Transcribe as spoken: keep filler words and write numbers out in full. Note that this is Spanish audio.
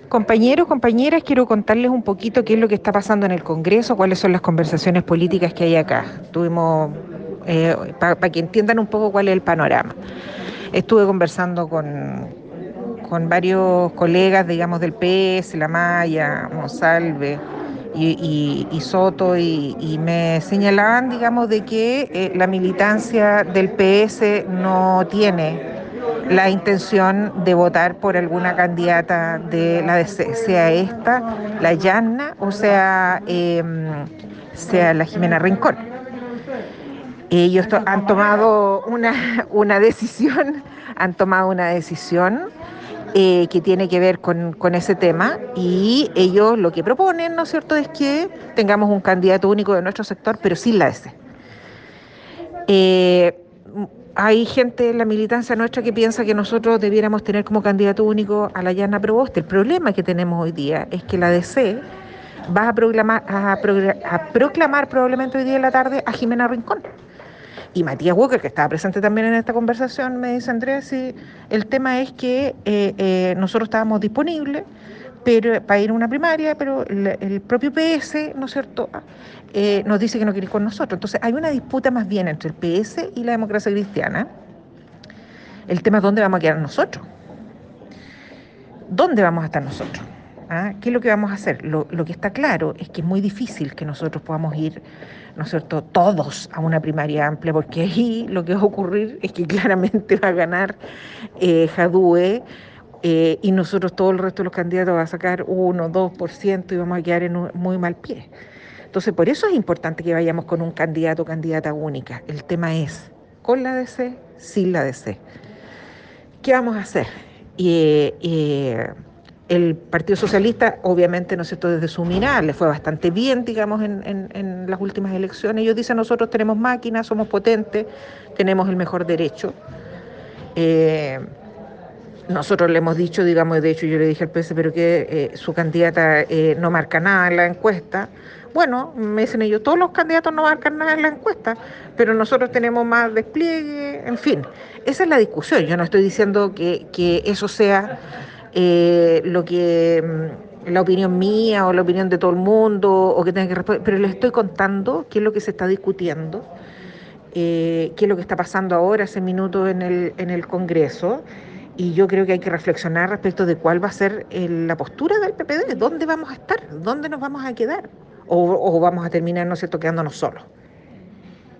Compañeros, compañeras, quiero contarles un poquito qué es lo que está pasando en el Congreso, cuáles son las conversaciones políticas que hay acá. Tuvimos, eh, para que entiendan un poco cuál es el panorama. Estuve conversando con, con varios colegas, digamos, del P S, La Maya, Monsalve y, y- y Soto, y, y me señalaban, digamos, de que eh, la militancia del P S no tiene la intención de votar por alguna candidata de la D C, sea esta, la Yanna, o sea, eh, sea la Jimena Rincón. Ellos to han tomado una, una decisión, han tomado una decisión eh, que tiene que ver con, con ese tema, y ellos lo que proponen, ¿no es cierto?, es que tengamos un candidato único de nuestro sector, pero sin la D C. Eh, hay gente en la militancia nuestra que piensa que nosotros debiéramos tener como candidato único a la Yana Proboste. El problema que tenemos hoy día es que la D C va a proclamar, a, progra- a proclamar probablemente hoy día en la tarde a Jimena Rincón. Y Matías Walker, que estaba presente también en esta conversación, me dice: Andrés, sí, el tema es que eh, eh, nosotros estábamos disponibles pero, para ir a una primaria, pero el, el propio P S, ¿no es cierto?, eh, nos dice que no quiere ir con nosotros. Entonces hay una disputa más bien entre el P S y la democracia cristiana. El tema es dónde vamos a quedar nosotros. ¿Dónde vamos a estar nosotros? ¿Ah? ¿Qué es lo que vamos a hacer? Lo, lo que está claro es que es muy difícil que nosotros podamos ir, ¿no es cierto?, todos a una primaria amplia, porque ahí lo que va a ocurrir es que claramente va a ganar eh, Jadue, eh, y nosotros, todo el resto de los candidatos, va a sacar uno, dos por ciento y vamos a quedar en un muy mal pie. Entonces, por eso es importante que vayamos con un candidato o candidata única. El tema es, ¿con la D C? Sin la D C. ¿Qué vamos a hacer? Y, y el Partido Socialista, obviamente, ¿no es cierto?, desde su mirada le fue bastante bien, digamos, en, en, en las últimas elecciones. Ellos dicen: nosotros tenemos máquinas, somos potentes, tenemos el mejor derecho. Eh, nosotros le hemos dicho, digamos, de hecho yo le dije al P S, pero que eh, su candidata eh, no marca nada en la encuesta. Bueno, me dicen ellos, todos los candidatos no marcan nada en la encuesta, pero nosotros tenemos más despliegue, en fin. Esa es la discusión. Yo no estoy diciendo que, que eso sea eh, lo que mm, la opinión mía o la opinión de todo el mundo, o que tenga que responder, pero les estoy contando qué es lo que se está discutiendo, eh, qué es lo que está pasando ahora, hace minutos, en el, en el Congreso. Y yo creo que hay que reflexionar respecto de cuál va a ser el, la postura del P P D, dónde vamos a estar, dónde nos vamos a quedar, o, o vamos a terminar, ¿no es cierto?, quedándonos solos.